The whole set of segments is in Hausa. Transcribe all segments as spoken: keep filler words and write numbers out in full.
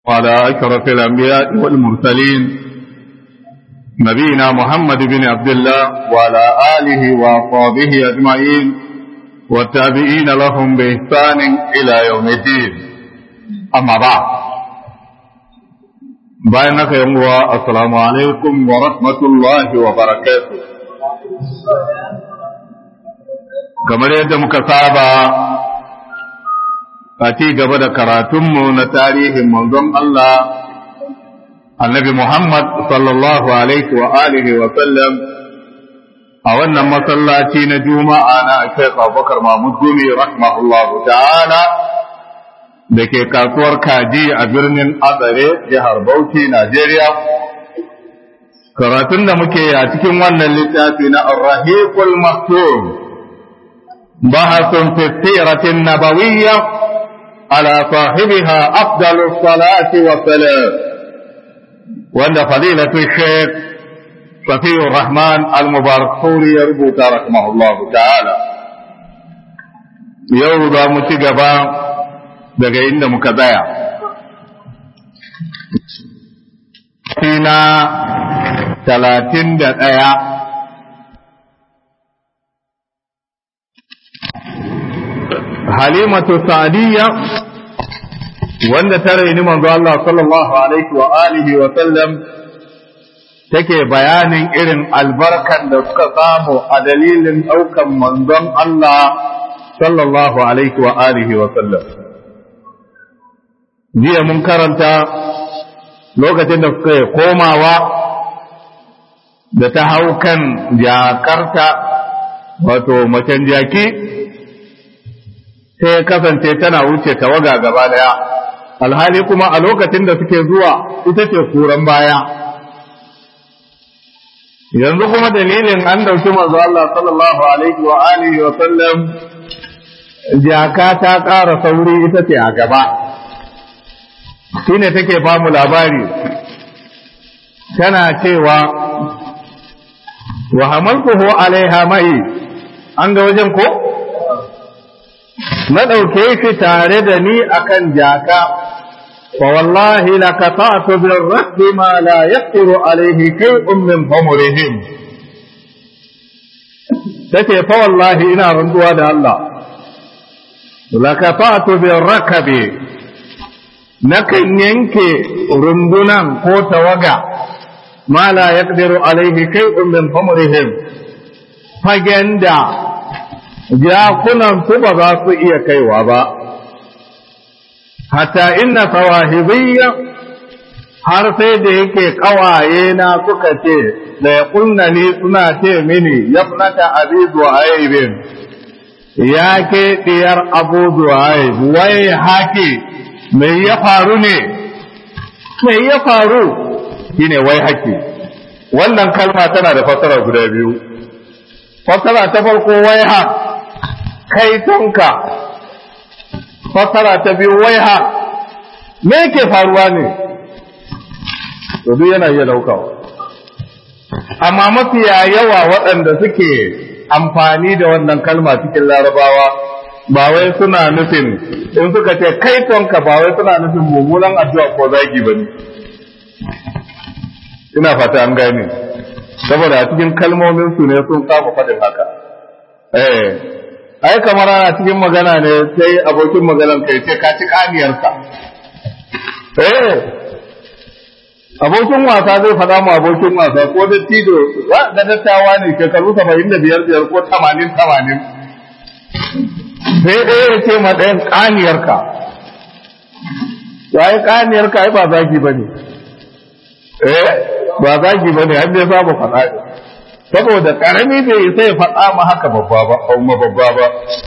وعلى أشرف الأنبياء والمرسلين نبينا محمد بن عبد الله وعلى آله وأصحابه أجمعين والتابعين لهم بإحسان إلى يوم الدين أما بعد بينك يوم السلام عليكم ورحمة الله وبركاته كما يدعو مكتابة a ci gaba da karatunmu na tarihin manzon Allah annabi Muhammad sallallahu alaihi wa alihi wa sallam a wannan masallaci na Juma'a na Sheikh Abubakar Mahmud Gumi rahimahullahu ta'ala da ke kasuwar Kaji a birnin Azare jihar Bauchi Najeriya karatun da muke a cikin wannan littafi na Ar-Rahiqul Maktum bahasun fi siratin nabawiyyah على صاحبها أفضل الصلاة والسلام وأن فضيلة الشيخ صفي الرحمن المبارك سوري يربط رحمه الله تعالى يوضا متجبا دقين مكبايا فينا ثلاثين دقايا حليمة السعدية wanda ta raini manzo Allah sallallahu alaihi wa alihi wa sallam take bayanin irin albarkan da suka samu a dalilin daukan manzon Allah sallallahu alaihi wa alihi wa sallam jiya mun karanta lokacin da suka komawa da ta haukan jakarta wato macen jaki sai kasance tana wuce tawaga gaba daya alhali kuma a lokacin da suke zuwa ita ce kuran baya yanzu kuma dalilin an dauki manzo Allah sallallahu alaihi wa alihi wa sallam jaka ta ƙara sauri ita ce a gaba shine take ba mu labari tana cewa wa hamaltuhu alaiha mai an ga wajen ko na ɗauke shi tare da ni akan jaka fa wallahi la qata'tu bil rahbi ma la yaqdiru alayhi kay'un min humurihim take fa wallahi ina randuwa da Allah la qata'tu bil rakabi nakan yanke rundunan ko tawaga ma la yaqdiru alayhi kay'un min humurihim fagenda jakunan su ba za su iya kaiwa ba hatta inna sawahibiyya har sai da yake kawaye na suka ce da ya kunna ni suna ce mini yabnata abi du'aibin ya ke diyar abu du'aib wai haki me ya faru ne me ya faru shine wai haki wannan kalma tana da fasara guda biyu fasara ta farko wai ha kai tonka fasara ta biyu wai ha me ke faruwa ne to duk yana iya daukawa amma mafiya yawa waɗanda suke amfani da wannan kalma cikin larabawa ba wai suna nufin in suka ce kai tonka ba wai suna nufin mummunan addu'a ko zagi ba ne ina fata an gane saboda a cikin kalmomin su ne sun saba faɗin haka eh ai kamar ana cikin magana ne sai abokin maganan kai sai ka ci kaniyarka eh abokin wasa zai faɗa mu abokin wasa ko da tido da dattawa ne shekaru saba'in da biyar biyar ko tamanin tamanin sai ɗaya ya ce ma ɗayan kaniyarka ya yi kaniyarka ai ba zagi ba ne eh ba zagi ba ne har dai saba faɗa ne saboda ƙarami bai sai ya faɗa ma haka babba ba kuma babba ba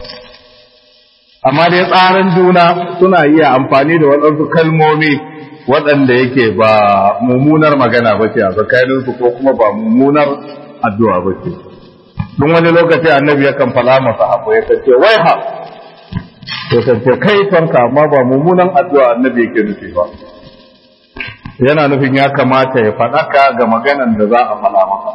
amma dai tsarin juna suna iya amfani da waɗansu kalmomi waɗanda yake ba mummunar magana ba ce a tsakaninsu ko kuma ba mummunar addu'a ba ce don wani lokaci annabi yakan faɗa masa abu ya kace wai ha to kace kai tonka amma ba mummunan addu'a annabi yake nufi ba yana nufin ya kamata ya faɗaka ga maganan da za a faɗa maka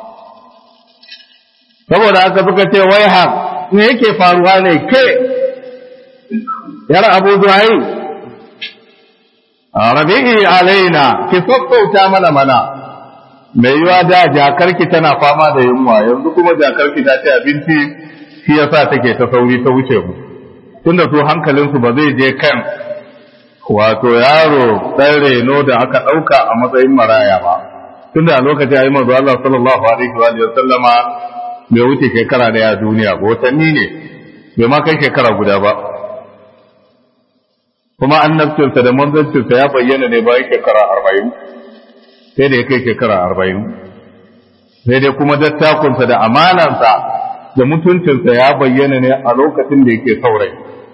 saboda aka suka ce wai ha me yake faruwa ne ke yar abu zuhai rabi'i alaina ki sassauta mana mana mai yiwa da jakarki tana fama da yunwa yanzu kuma jakarki ta ci abinci shi yasa take ta sauri ta wuce mu tunda su hankalinsu ba zai je kan wato yaro ɗan reno da aka ɗauka a matsayin maraya ba tunda a lokacin ayi manzo Allah sallallahu alaihi wa sallama bai wuce shekara daya a duniya ba watanni ne bai ma kai shekara guda ba kuma annabcinsa da manzancinsa ya bayyana ne bayan shekara arba'in sai da ya kai shekara arba'in sai dai kuma dattakunsa da amanansa da mutuncinsa ya bayyana ne a lokacin da yake saurayi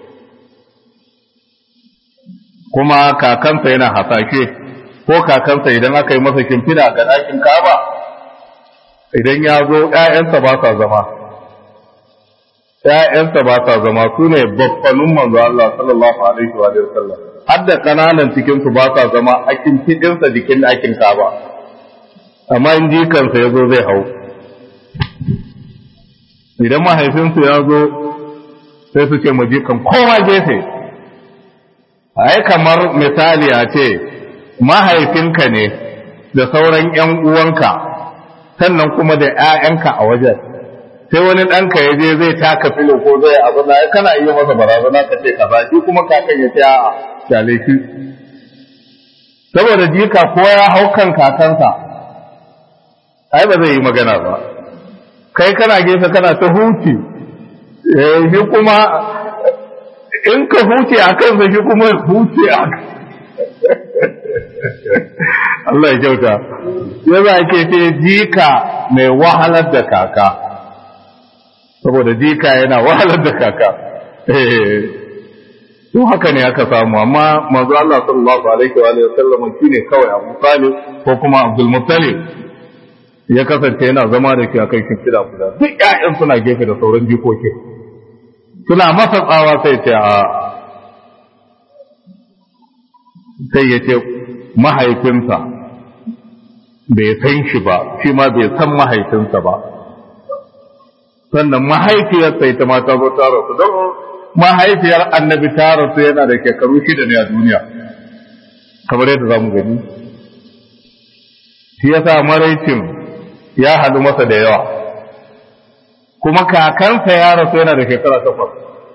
kuma kakansa yana hasashe ko kakansa idan aka yi masa shimfiɗa ga ɗakin kaba idan ya zo ‘ya'yansa ba sa zama ‘ya'yansa ba sa zama su ne babbanin manzo Allah sallallahu alaihi wa sallam har da ƙananan cikinsu ba sa zama a kimfiɗinsa jikin ɗakin kaba amma in jikansa ya zo zai hau idan mahaifinsu ya zo sai su ce mu jikan kowa gefe ai kamar misali a ce mahaifinka ne da sauran ‘yan uwanka sannan kuma da ‘ya'yanka a wajen sai wani ɗanka ya je zai taka filo ko zai abu na kana iya masa barazana ka ce kaza shi kuma kakan ya ce a kyale shi saboda jika ko ya hau kan kakansa ai ba zai yi magana ba kai kana gefe kana ta huce shi kuma in ka huce a kansa shi kuma huce a Allah ya kyauta ya za ke ce jika mai wahalar da kaka saboda jika yana wahalar da kaka to haka ne aka samu amma manzo Allah sallallahu alaihi wa sallam shine kawai Abu Talib ko kuma Abdul Muttalib ya kasance yana zama da shi akai shimfiɗa guda duk ƴaƴan suna gefe da sauran jikoki suna masa tsawa sai ce a sai ya ce mahaifinsa bai san shi ba shi ma bai san mahaifinsa ba sannan mahaifiyarsa ita ma ta zo ta rasu don mahaifiyar annabi ta rasu yana da shekaru shida ne a duniya kamar yadda za mu gani shi yasa maraicin ya hadu masa da yawa kuma kakansa ya rasu yana da shekara takwas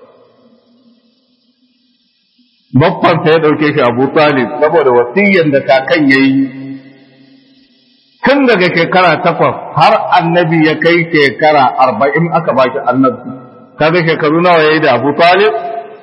babbansa ya ɗauke shi Abu Talib saboda wasiyyan da kakan ya yi tun daga shekara takwas har annabi ya kai shekara arba'in aka baki annabi kaga shekaru nawa ya yi da Abu Talib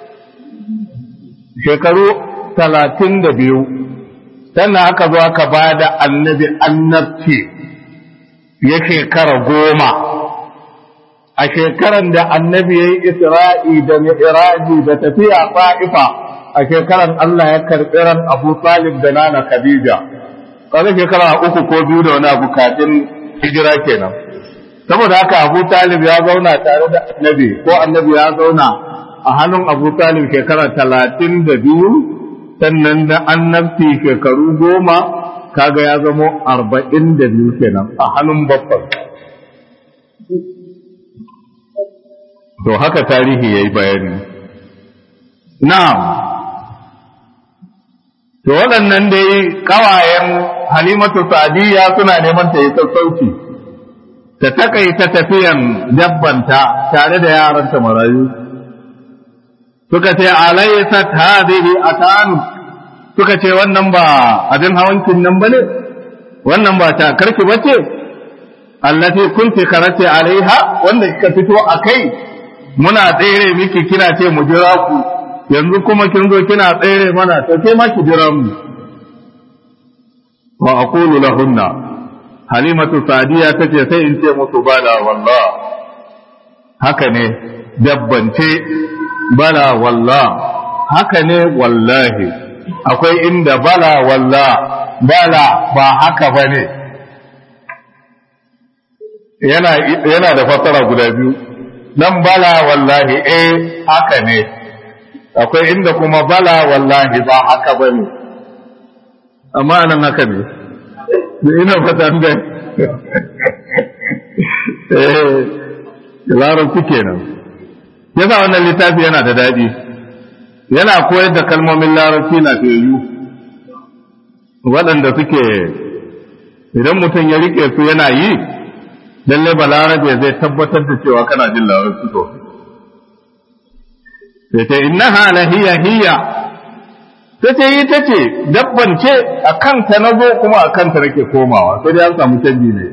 shekaru talatin da biyu sannan aka zo aka ba da annabi annabci ya shekara goma a shekaran da annabi ya yi isra'i da mi'raji da tafiya fa'ifa a shekaran Allah ya karɓi ran Abu Talib da nana Khadija kawai shekara uku ko biyu da wani abu kafin hijira kenan saboda haka Abu Talib ya zauna tare da annabi ko annabi ya zauna a hannun Abu Talib shekara talatin da biyu sannan da annabci shekaru goma kaga ya zamo arba'in da biyu kenan a hannun babban to haka tarihi ya yi bayani na'am to waɗannan dai ƙawayen Halimatu Sa'diyya suna neman ta yi sassauci ta takaita tafiyan dabbanta tare da yaranta marayu suka ce alaysat hadhihi atan suka ce wannan ba abin hawancin nan bane wannan ba ta karki bace allati kunti karate alaiha wanda kika fito akai muna tsere miki kina ce mu jira ku yanzu kuma kin zo kina tsere mana to ke ma ki jira mu wa aqulu lahunna Halimatu Sa'diyya tace sai in ce musu bala wallah haka ne dabbance bala wallah haka ne wallahi akwai inda bala wallah bala ba haka bane yana yana da fassara guda biyu dan bala wallahi eh haka ne akwai inda kuma bala wallahi ba haka bane amma nan haka ne ina fatan da eh larabci kenan yasa wannan littafi yana da dadi yana koyar da kalmomin larabci na fiyu waɗanda suke idan mutum ya rike su yana yi lalle balarabe zai tabbatar da cewa kana jin larabci to sai ta innaha la hiya hiya sai ta yi tace dabban ce akan ta nazo kuma akan ta nake komawa sai dai an samu canji ne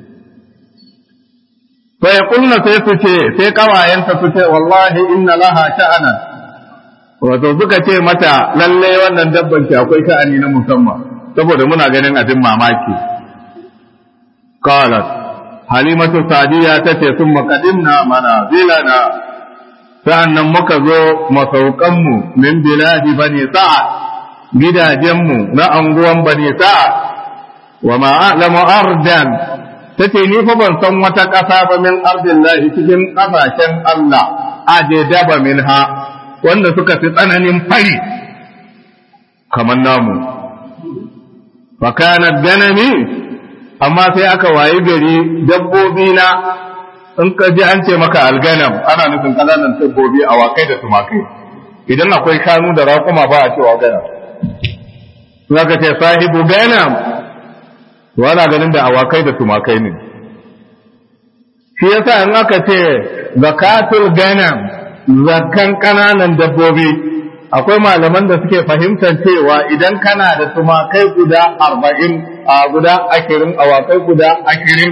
fa yaqulna sai su ce sai kawayenta su ce wallahi inna laha sha'anan wato suka ce mata lalle wannan dabban ce akwai sha'ani na musamman saboda muna ganin abin mamaki qalat halimatu sadiya tace summa qadimna manazilana sa'annan muka zo masaukanmu min biladi bani sa'ad gidajenmu na anguwan bani sa'ad wa ma a'lamu ardan tace ni fa ban san wata ƙasa ba min ardillahi cikin ƙasashen Allah ajedaba minha wanda suka fi tsananin fari kamar namu fa kanat ganami amma sai aka wayi gari dabbobi na in ka ji an ce maka alganam ana nufin kananan dabbobi awakai da tumakai idan akwai shanu da raƙuma ba a cewa ganam za ka ce sahibu ganam to ana ganin da awakai da tumakai ne shi yasa in aka ce zakatul ganam zakkan kananan dabbobi akwai malaman da suke fahimtar cewa idan kana da tumakai guda arba'in a guda ashirin awakai guda ashirin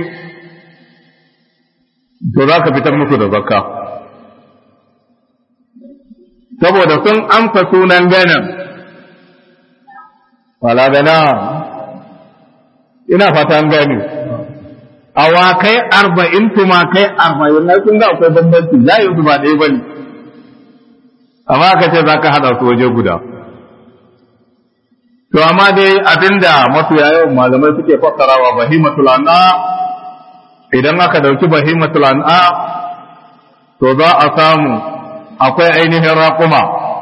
to za ka fitar musu da zakka saboda sun amsa sunan ganin wala gana ina fata an gani awakai arba'in tumakai arba'in na sun ga akwai bambanci za yi su ba ɗaya ba ne amma ka ce za ka haɗa su waje guda to amma dai abinda masu yawan malamai suke fassarawa bahimatul an'am idan aka dauki bahimatul an'am to za a samu akwai ainihin raƙuma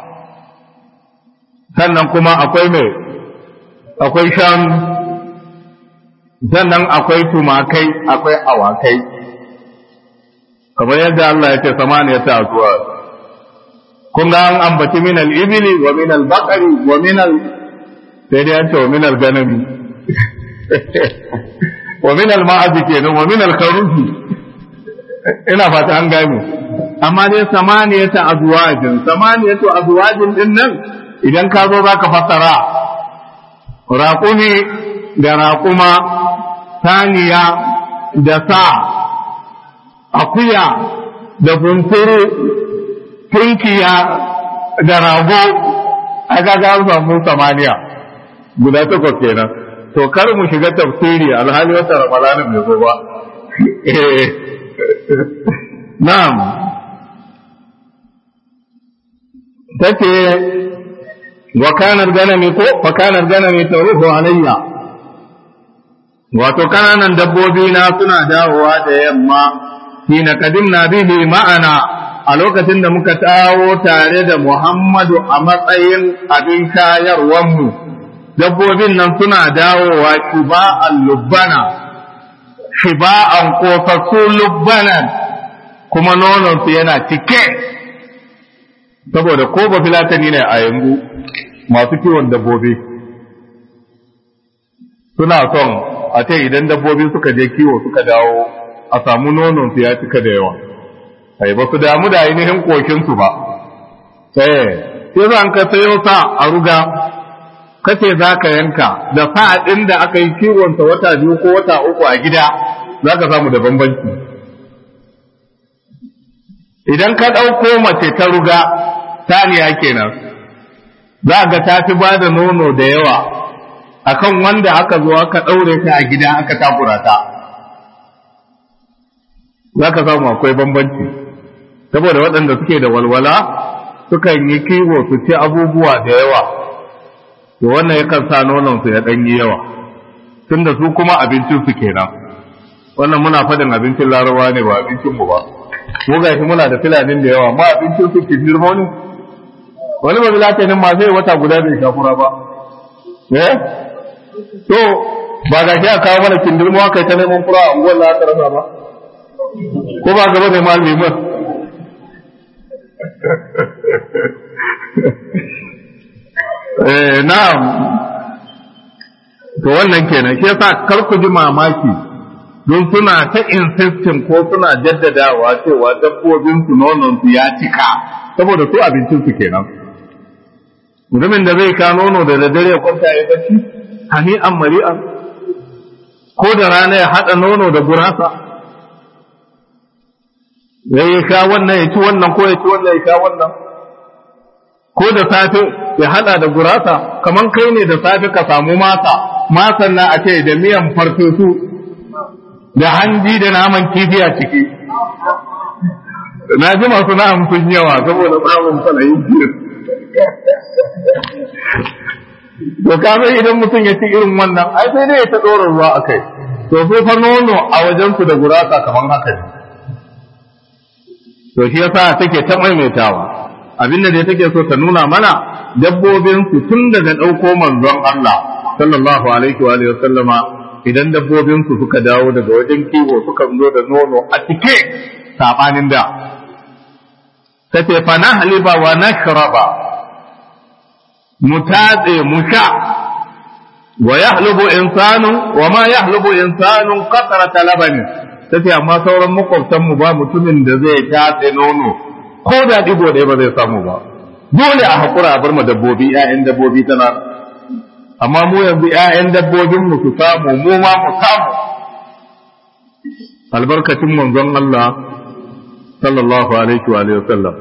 sannan kuma akwai mai akwai shanu sannan akwai tumakai akwai awakai kamar yadda Allah ya ce samaniya ta zuwa kun ga an ambaci min al-ibli wa min al-baqari wa min al sai dai an ce wa min al-ganami wa min al-ma'az kenan wa min al-kharuji ina fata an gane amma dai samaniyata azwajin samaniyatu azwajin din nan idan ka zo zaka fassara raqumi da raquma saniya da sa akuya da bunturu tunkiya da rago aka ga an samu samaniya guda takwas kenan to kar mu shiga tafsiri alhali wata ramadanin bai zo ba na'am tace wa kana ganami ko fa kana ganami taruhu alayya wato kananan dabbobi na suna dawowa da yamma hina kadimna bihi ma'ana a lokacin da muka tawo tare da Muhammadu a matsayin abin shayarwanmu dabbobin nan suna dawowa shiba'an lubbana shiba'an kosassu lubbanan kuma nononsu yana cike saboda ko ba filatani ne a yanzu masu kiwon dabbobi suna son a ce idan dabbobi suka je kiwo suka dawo a samu nononsu ya cika da yawa ai ba su damu da ainihin kokinsu ba eh sai zan ka sayo sa a ruga kace za ka yanka da sa ɗin da aka yi kiwonta wata biyu ko wata uku a gida za ka samu da bambanci idan ka ɗauko mace ta ruga saniya kenan za ga ta fi ba da nono da yawa akan wanda aka zo aka ɗaure ta a gida aka takura ta za ka samu akwai bambanci saboda waɗanda suke da walwala sukan yi kiwo su ci abubuwa da yawa to wannan yakan sa nonon su ya dan yi yawa tunda su kuma abincin su kenan wannan muna fadin abincin larabawa ne ba abincin mu ba mu ga shi muna da filanin da yawa ma abincin su ke girma ne wani ba bilatanin ma sai wata guda bai shafura ba eh to ba ga shi a kawo mana kindirmo kai ta neman fura a unguwar la ta rasa ba ko ba gaba da malami ma eh na'am to wannan kenan shi yasa kar ku ji mamaki don suna ta insistin ko suna jaddadawa cewa dabbobin su nonon su ya cika saboda su abincin su kenan mutumin da zai ka nono da daddare ya kwanta ya bacci hani an mari'a ko da rana ya hada nono da gurasa ya yi sha wannan ya ci wannan ko ya ci wannan ya sha wannan ko da safe ya hada da gurasa kaman kai ne da safe ka samu masa masan na a ce da miyan farfesu da hanji da naman kifi a ciki na ji masu na'am sun yawa saboda tsarin sanayin jiya to kame idan mutum ya ci irin wannan ai sai dai ya ta ɗora ruwa a kai to sai fa nono a wajensu da gurasa kaman haka ne to shi yasa take ta maimaitawa abinda da take so ta nuna mana dabbobin su tun daga dauko manzon Allah sallallahu alaihi wa alihi wasallama idan dabbobin su suka dawo daga wajen kiwo suka zo da nono a cike sabanin da tace fa nahliba wa nashraba mutatse musha wa yahlubu insanu wa ma yahlubu insanu qatrata labanin tace amma sauran makwabtan mu ba mutumin da zai tatse nono ko da digo ɗaya ba zai samu ba dole a hakura a bar mu dabbobi ƴaƴan dabbobi tana amma mu yanzu ƴaƴan dabbobin mu su samu mu ma mu samu albarkacin manzon Allah sallallahu alaihi wa alihi wasallam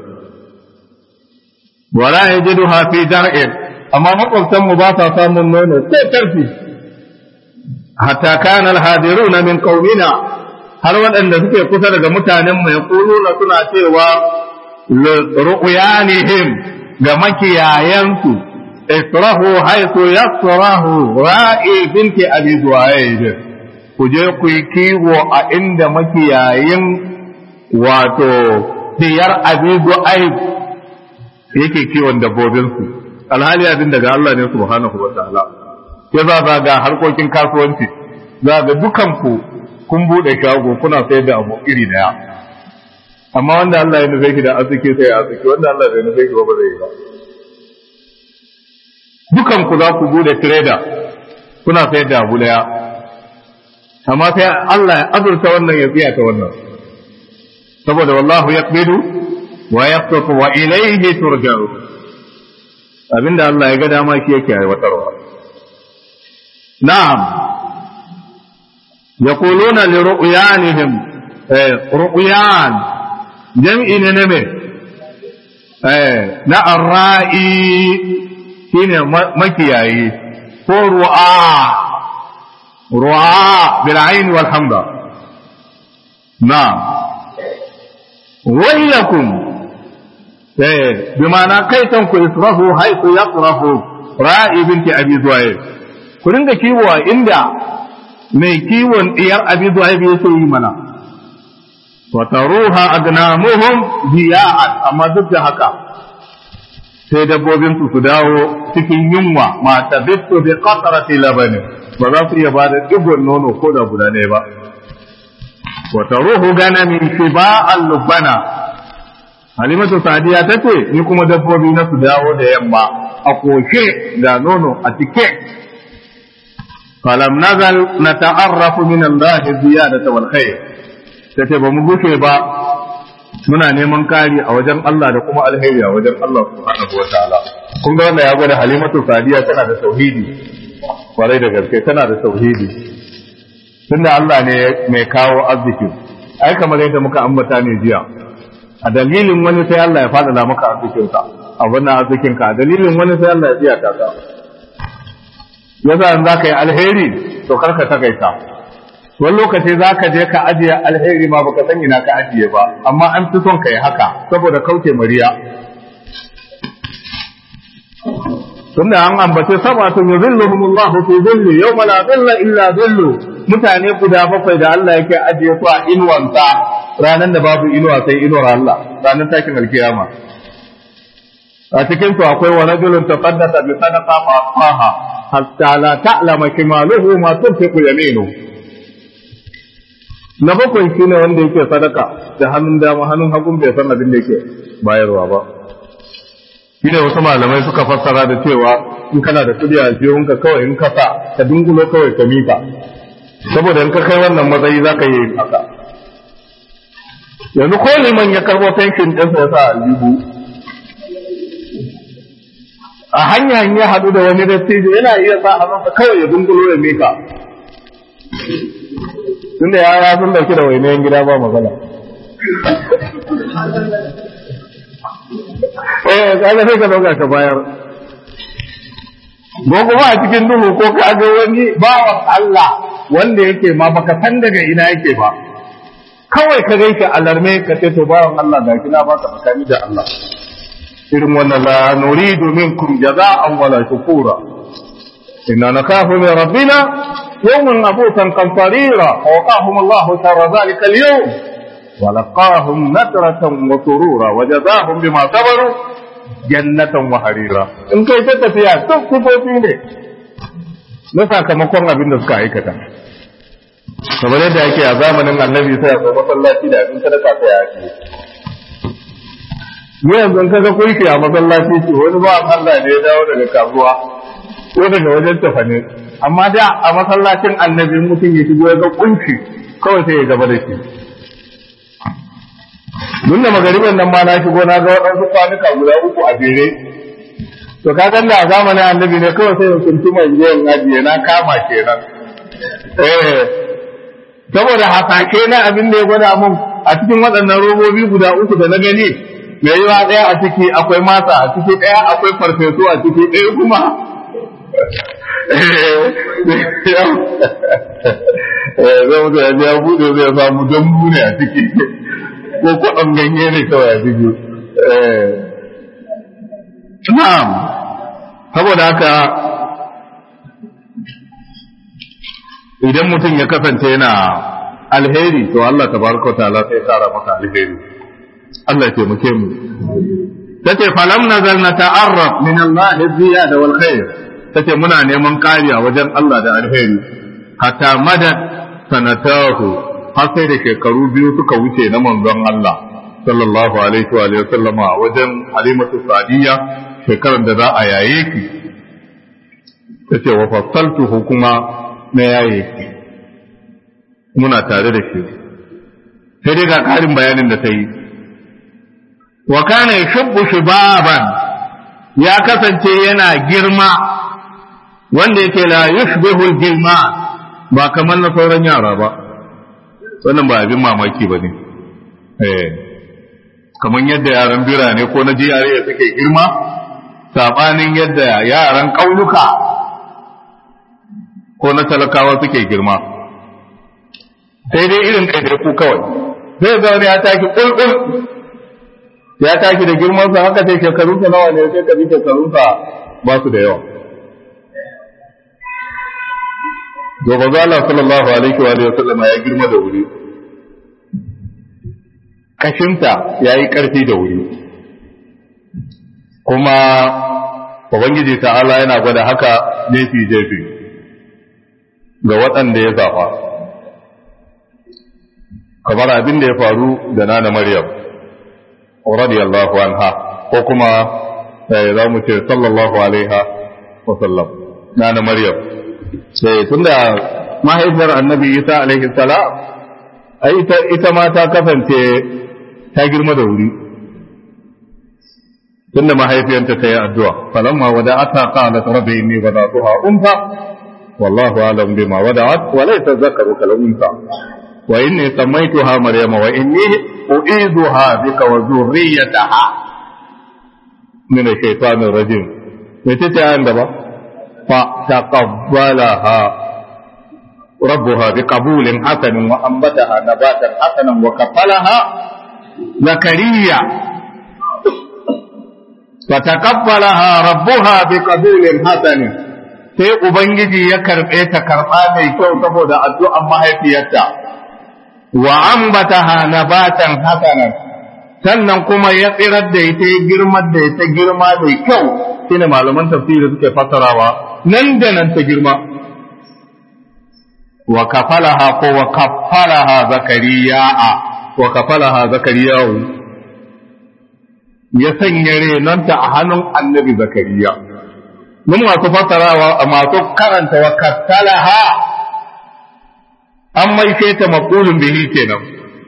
wala yajiduha fi dar'in amma makwabtan mu ba sa samun nono sai karfi hatta kana alhadiruna min qaumina har waɗanda suke kusa daga mutanenmu ya kuluna suna cewa ru'yanihim ga makiyayansu israhu haythu yasrahu ra'i binti abi zuhayd ku je ku yi kiwo a inda makiyayin wato diyar abi zuhayd yake kiwon dabbobinsu alhali abin daga Allah ne subhanahu wa ta'ala ya za ga harkokin kasuwanci za ga dukanku kun bude shago kuna sayar da abu iri daya amma wanda Allah ya nufe shi da arziki sai ya arziki wanda Allah bai nufe shi ba ba zai yi ba dukan ku za ku bude trader kuna sayar da abu daya amma sai Allah ya azurta wannan ya tsiya ta wannan saboda wallahu yaqbidu wa yaqtu wa ilayhi turja'u abinda Allah ya ga dama shi yake aiwatarwa na'am يقولون لرؤيانهم رؤيان جمع نمي نا الرائي شنو مكياي هو رعاء رعاء بالعين والحمزة نعم ويلكم بمعنى كيتم يصرفوا حيث يصرفوا رائي بنت أبي زهير كلنا كيوا إندا mai kiwon diyar abi zuhaibi yake yi mana wa taruha agnamuhum biya'an amma duk da haka sai dabbobin su su dawo cikin yunwa ma tabittu bi qatrati labani ba za su iya ba da digon nono ko da guda ne ba wa taruhu ganami shiba'an lubana halimatu sadiya tace ni kuma dabbobi na su dawo da yamma a koshe da nono a cike فلم نزل نتعرف من الله الزيادة والخير tace ba mu gufe ba muna neman kari a wajen Allah da kuma alheri a wajen Allah subhanahu wataala kun ga wannan ya gwada halimatu sadiya tana da tauhidi kwarai da gaske tana da tauhidi tunda Allah ne mai kawo arziki ai kamar yadda muka ambata ne jiya a dalilin wani sai Allah ya fada maka arzikinka a wannan arzikinka a dalilin wani sai Allah ya tsiya ka yasa in za ka yi alheri to karka takaita wani lokaci za ka je ka ajiye alheri ma baka san ina ka ajiye ba amma an fi son ka yi haka saboda kauce mariya tunda an ambace sabatun yuzilluhumullahu fi dhilli yawma la dhilla illa dhillu mutane guda bakwai da Allah yake ajiye su a inuwansa ranan da babu inuwa sai inuwar Allah ranan takin alkiyama a cikin su akwai wa rajulun taqaddasa bi sadaqa fa aqaha hatta la ta'lama shimaluhu ma tunfiqu yaminu na bakwai shine wanda yake sadaka da hannun dama hannun hagun bai san abin da yake bayarwa ba shine wasu malamai suka fassara da cewa in kana da kudi a jiyonka kawai in ka sa ka dungulo kawai ka mika saboda in ka kai wannan matsayi za ka yi haka yanzu ko liman ya karbo fenkin ɗinsa ya sa aljihu a hanya ya haɗu da wani dattijo yana iya sa hannunsa kawai ya dungulo ya mika tunda ya ya sun dauki da wainayen gida ba magana eh kaga sai ka dauka ka bayar ko kuma a cikin duhu ko ka ga wani bawan Allah wanda yake ma baka san daga ina yake ba kawai ka gaishe alarme ka ce to bawan Allah ga kina baka tsakani da Allah irin wannan la nuridu minkum jaza'an wala shukura inna nakhafu min rabbina yawman abusan qamtarira wa waqahum Allah sharra dhalika al-yawm wa laqahum nadratan wa surura wa jazaahum bima sabaru jannatan wa harira in kai ta tafiya duk sifofi ne na sakamakon abin da suka aikata kamar yadda yake a zamanin annabi sai a zo masallaci da abin sadaka sai ya ce ne yanzu kaga kuike a masallaci ce wani ba Allah ne ya dawo daga kasuwa ko daga wajen tafane amma da a masallacin annabi mutum ya shigo ya ga kunci kawai sai ya gaba da shi Nuna magariban nan ma na shigo na ga waɗansu kwanuka guda uku a jere. To ka da a zamanin annabi ne kawai sai hukunci mai zuwan ajiye na kama kenan. Eh, saboda hasashe na abin da ya gwada mun a cikin waɗannan robobi guda uku da na gani, mai yiwa ɗaya a ciki akwai masa, a ciki ɗaya akwai farfesu, a ciki ɗaya kuma. Eh, zai mutu ya buɗe zai samu dambu ne a ciki. ko kwaɗon ganye ne kawai a ciki. Na'am, saboda haka idan mutum ya kasance yana alheri to Allah tabaraka wa ta'ala sai tsara maka alheri. Allah ya taimake mu. Tace falam nazal nata'arraf min Allah ziyada wal khair. Tace muna neman kariya wajen Allah da alheri hatta madad sanatahu har sai da shekaru biyu suka wuce na manzon Allah sallallahu alaihi wa sallama a wajen Halimatu Sadiya shekarar da za a yaye ki tace wa fasaltuhu kuma na yaye ki muna tare da shi sai dai ga karin bayanin da ta yi wa kana yashubbu shibaban ya kasance yana girma wanda yake la yushbihu al-gilma ba kamar na sauran yara ba wannan ba abin mamaki ba ne kamar yadda yaran birane ko na jiyare suke girma saɓanin yadda yaran ƙaunuka ko na talakawa suke girma sai dai irin ɗaiɗaiku kawai zai zaune ya taki ƙulƙul ya taki da girmansa haka sai shekarunsa nawa ne sai ka ji shekarunsa ba su da yawa Gobe Allah sallallahu alaihi wa sallam ya girma da wuri. Kashinta ya yi ƙarfi da wuri. Kuma Ubangiji ta'ala yana gwada haka jefi-jefi ga waɗanda ya zafa. Kamar abin da ya faru da nana Maryam, radiyallahu anha, ko kuma za mu ce sallallahu alaiha wa sallam, nana Maryam. sai tunda mahaifiyar annabi Isa alaihi salam ai ita ita ma ta kasance ta girma da wuri tunda mahaifiyarta ta yi addu'a falamma wada'ata qalat rabbi inni wada'tuha unsa wallahu a'lam bima wada'at wa laysa dhakaru kal unsa wa inni samaituha maryama wa inni u'iduha bika wa dhurriyyataha min ash-shaytanir rajim me tace an gaba فتقبلها ربها بقبول حسن وأنبتها نباتا حسنا وكفلها زكريا فتقبلها ربها بقبول حسن sai Ubangiji ya karɓe ta karɓa mai kyau saboda addu'an mahaifiyarta, wa ambataha nabatan hasanan sannan kuma ya tsirar da ita ya girma da ita girma mai kyau shine malaman tafsiri suke fasarawa nan da nan ta girma wa kafalaha ko wa kafalaha zakariya wa kafalaha zakariya ya sanya renonta a hannun annabi zakariya mun masu fasarawa masu karanta wa kattalaha an maishe ta maqulun bihi kenan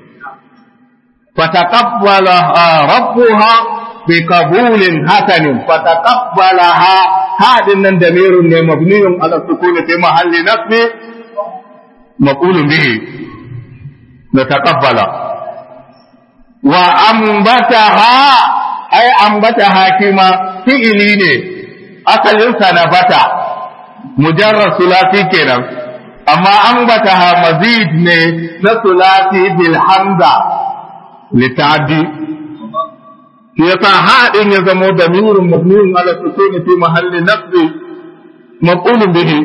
fataqabbalaha rabbuha bi qabulin hasanin fataqabbalaha hadin nan damirun ne mabniyun ala sukuni fi mahalli nasbi maqulun bihi da taqabbala wa ambataha ay ambataha kima fi'ili ne asalin sa na bata mujarrad sulasi kenan amma ambataha mazid ne na sulasi bil hamza lita'addi yasa hadin ya zamo damirun mabniun ala sukuni fi mahalli nasbi maqulun bihi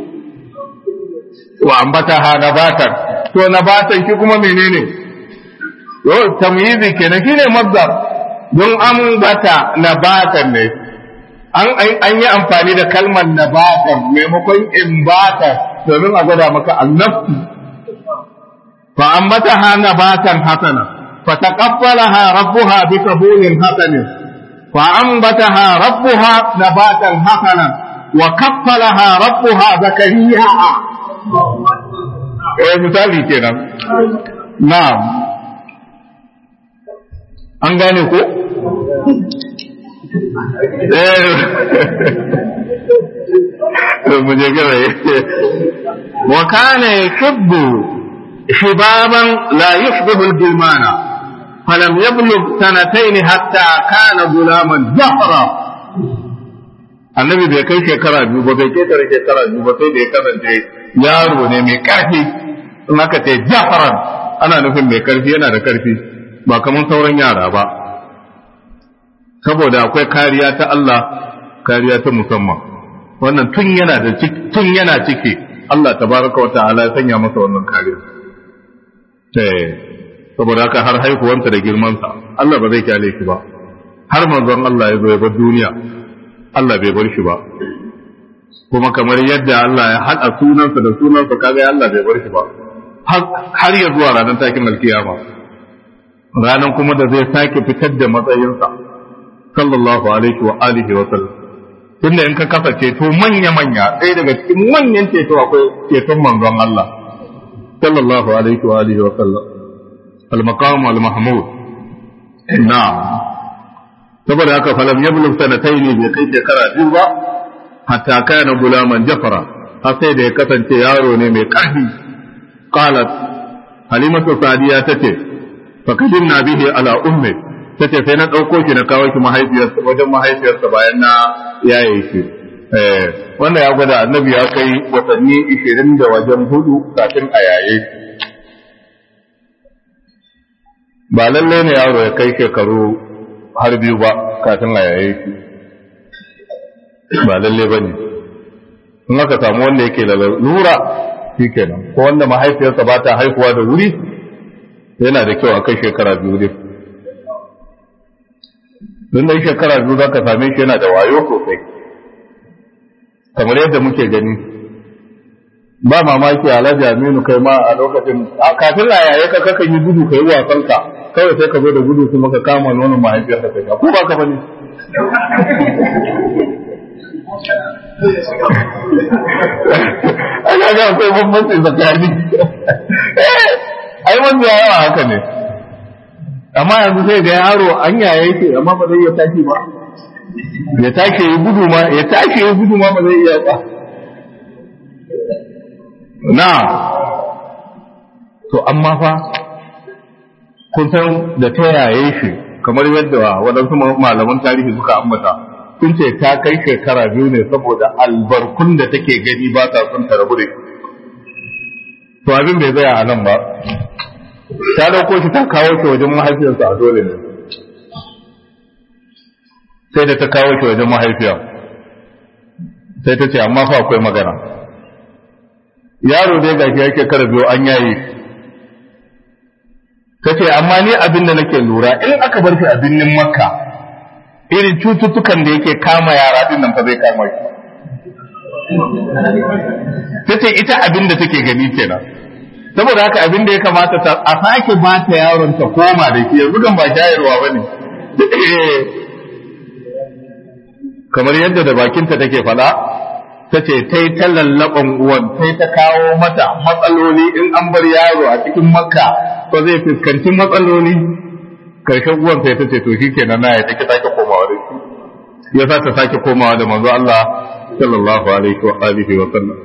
wa ambataha nabatan to nabatan shi kuma menene yo tamyizi kenan shine mazdar don ambata nabatan ne an an yi amfani da kalmar nabatan maimakon imbata domin a gwada maka annafsu fa ambataha nabatan hasana fa taqabbalaha rabbuha bi qabulin hasan fa ambataha rabbuha nabatan hasana wa kaffalaha rabbuha zakariya eh misali kenan na'am an gane ko mu je gaba wa kana yakubbu shibaban la yushbihu al-gilmana falam yablugh sanatayn hatta kana gulaman zahra annabi bai kai shekara biyu ba bai ketare shekara biyu ba sai da ya kasance yaro ne mai karfi in aka ce jafaran ana nufin mai karfi yana da karfi ba kamar sauran yara ba saboda akwai kariya ta Allah kariya ta musamman wannan tun yana da tun yana ciki Allah tabaraka wa ta'ala ya sanya masa wannan kariya eh saboda haka har haihuwarsa da girmansa Allah ba zai kyale shi ba har manzon Allah ya zo ya bar duniya Allah bai bar shi ba kuma kamar yadda Allah ya haɗa sunansa da sunansa kaga Allah bai bar shi ba har ya zuwa ranar takin alkiyama ranar kuma da zai sake fitar da matsayinsa sallallahu alaihi wa alihi wa sallam tunda in ka kasa ceto manya manya ɗaya daga cikin manyan ceto akwai ceton manzon Allah sallallahu alaihi wa alihi wa sallam al-maqam al-mahmud na'am saboda haka falam yablugh sanatayn bai kai shekara biyu ba hatta kana gulaman jafara har sai da ya kasance yaro ne mai ƙarfi qalat halimatu sadiya tace fa kadinna bihi ala ummi tace sai na dauko shi na kawo shi mahaifiyarsa wajen mahaifiyarsa bayan na yaye shi eh wannan ya gwada annabi ya kai watanni ishirin da wajen hudu kafin a yaye shi ba lalle ne yaro ya kai shekaru har biyu ba kafin a yaye shi ba lalle ba ne in aka samu wanda yake da lura shi kenan ko wanda mahaifiyarsa ba ta haihuwa da wuri yana da kyau a kai shekara biyu ne don da shekara biyu za ka same shi yana da wayo sosai kamar yadda muke gani ba mamaki alhaji aminu kai ma a lokacin kafin a yaye ka kakan yi gudu ka yi wasanka kawai sai ka zo da gudu kuma ka kama nonon mahaifiyarka kai ko ba ka bane ana ga akwai bambanci tsakani ai wanda ya yawa haka ne amma yanzu sai ga yaro an yaye shi amma ba zai iya tashi ba ya tashi ya gudu ma ya tashi ya gudu ma ba zai iya ba na to amma fa kun san da ta yaye shi kamar yadda waɗansu malaman tarihi suka ambata sun ce ta kai shekara biyu ne saboda albarkun da take gani ba ta son ta rabu da to abin bai zaya a nan ba ta dauko shi ta kawo shi wajen mahaifiyarsa a dole ne sai da ta kawo shi wajen mahaifiya sai ta ce amma fa akwai magana yaro dai gashi yake kara biyo an yayi ta ce amma ni abin da nake lura in aka bar shi a birnin makka irin cututtukan da yake kama yara din nan fa zai kama shi ta ce ita abin da take gani kenan saboda haka abin da ya kamata ta a sake ba ta yaron ta koma da shi yanzu kan ba shayarwa bane kamar yadda da bakinta take faɗa ta ce ta yi ta lallaɓan uwan ta ta kawo mata matsaloli in an bar yaro a cikin makka ko zai fuskanci matsaloli karshen uwan sai ta ce to shi kenan na ya take sake komawa da shi ya sa ta sake komawa da manzo Allah sallallahu alaihi wa alihi wa sallam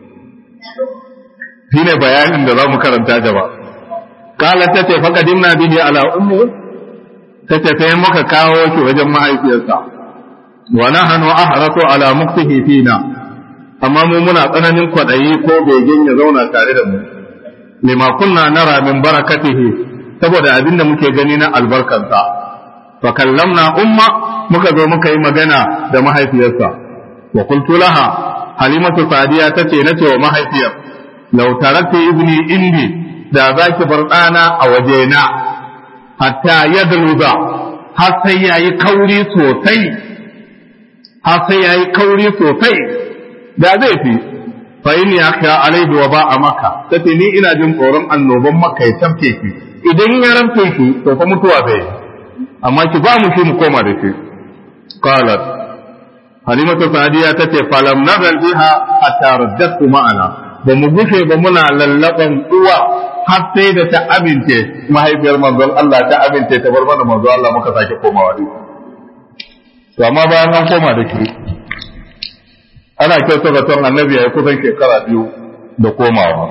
shine bayanin da zamu karanta gaba kala ta ce faqadimna bihi ala ummi ta ce sai muka kawo shi wajen mahaifiyarsa wa nahnu ahratu ala muktihi fina amma mu muna tsananin kwadayi ko begen ya zauna tare da mu lima kunna nara min barakatihi saboda abinda muke gani na albarkarsa fa kallamna umma muka zo muka yi magana da mahaifiyarsa wa qultu laha halimatu sadiya tace nace wa mahaifiyar law tarakta ibni indi da zaki bar dana a wajena hatta yadluza har sai yayi kauri sosai har sai yayi kauri sosai da zai fi fa in yakhsha alaihi wa ba'a makka tace ni ina jin tsoron annoban makka ya tafke shi idan ya ramfe shi to fa mutuwa bai amma ki ba mu shi mu koma da shi qalat halimatu sadiya tace falam nazal biha hatta raddatu ma'ana ba mu gushe ba muna lallaban uwa har sai da ta amince mahaifiyar manzon Allah ta amince ta bar mana manzon Allah muka sake komawa da to amma bayan an koma da shi ana kyauta zaton annabi ya kusan shekara biyu da komawa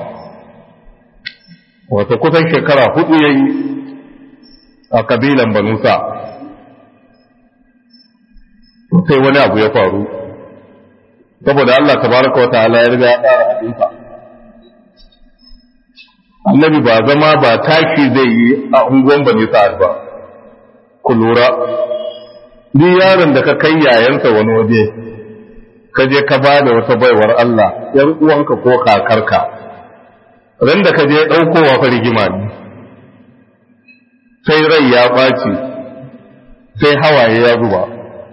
wata kusan shekara hudu ya yi a kabilan banusa sai wani abu ya faru saboda Allah tabaraka wa ta'ala ya riga ya tsara hadisa annabi ba zama ba taki zai yi a unguwan bani sa'ad ba ku lura duk yaron da ka kai yayansa wani waje ka je ka ba da wata baiwar Allah yar uwanka ko kakarka ran da ka je ɗaukowa fa rigima ne sai rai ya ɓaci sai hawaye ya zuba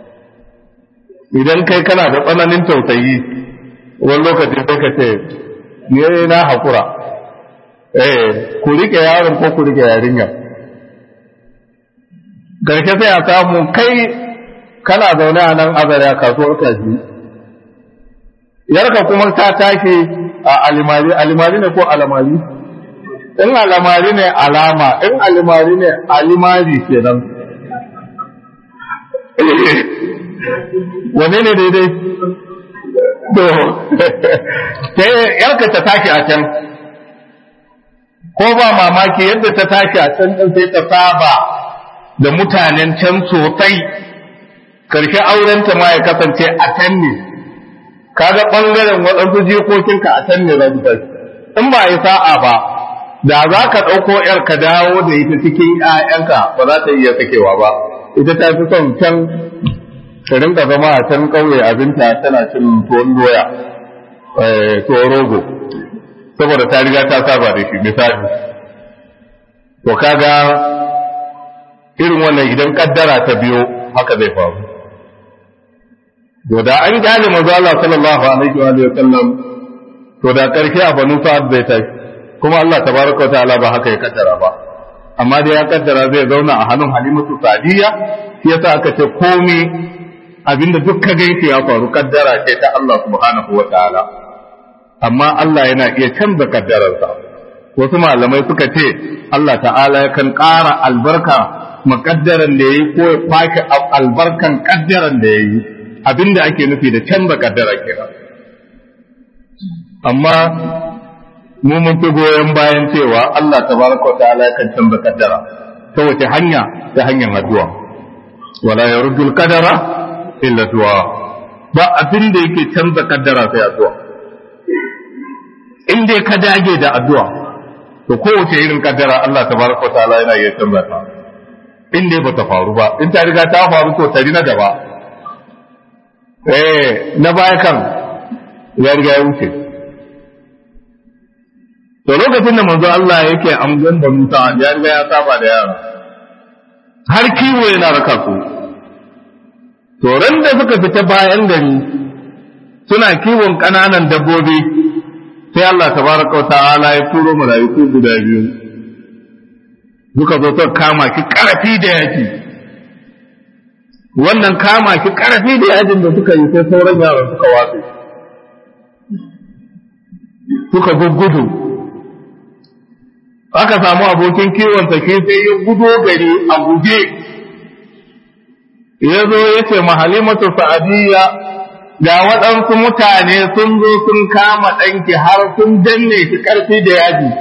idan kai kana da tsananin tausayi wani lokaci sai ka ce ni na haƙura eh ku rike yaron ko ku rike yarinya karshe sai a samu kai kana zaune a nan azare a kasuwar kaji yarka kuma ta tashi a alimari alimari ne ko alamari in alamari ne alama in alimari ne alimari kenan wane ne daidai to sai yarka ta tashi a can ko ba mamaki yadda ta tashi a can din sai ta saba da mutanen can sosai karshe aurenta ma ya kasance a can ne kaga bangaren waɗansu jikokinka a can ne za su tashi in ba yi sa'a ba da za ka ɗauko ‘yar ka dawo da ita cikin ‘ya'yanka ba za ta iya sakewa ba ita ta fi son can ta rinka zama a can ƙauye abinta tana cin tuwon doya tuwon rogo saboda ta riga ta saba da shi misali to kaga irin wannan idan kaddara ta biyo haka zai faru to da an gane manzo Allah sallallahu alaihi wa sallam to da karshe a banu sa'ad zai tashi kuma Allah tabaraka wa ta'ala ba haka ya kaddara ba amma dai ya kaddara zai zauna a hannun Halimatu Sadiya shi yasa aka ce komai abinda duk ka gaishe ya faru kaddara ce ta Allah subhanahu wa ta'ala amma Allah yana iya canza kaddararsa wasu malamai suka ce Allah ta'ala yakan ƙara albarka makaddaran da yayi ko ya fashi albarkan kaddaran da yayi abinda ake nufi da canza kaddara kenan amma mu mun fi goyon bayan cewa Allah tabaraka wa ta'ala yakan canza kaddara ta wace hanya ta hanyar addu'a wala yarudul qadara illa du'a ba abin da yake canza kaddara sai addu'a in dai ka dage da addu'a to kowace irin kaddara Allah tabaraka wa ta'ala yana iya canza ta in dai bata faru ba in ta riga ta faru to tari na gaba eh na baya kan ya riga ya wuce to lokacin da manzo Allah yake amgan da Musa ya riga ya saba da yara har kiwo yana raka su to ran da suka fita bayan gari suna kiwon kananan dabbobi sai Allah tabaraka wa ta'ala ya turo malaiku guda biyu suka zo suka kama ki karfi da yaki wannan kama ki karfi da yajin da suka yi sai sauran yaran suka watse suka guggudu aka samu abokin kiwon take sai ya gudo gari a guje ya zo ya ce mahalimatu sa'adiyya ga waɗansu mutane sun zo sun kama ɗanki har sun danne ki ƙarfi da yaji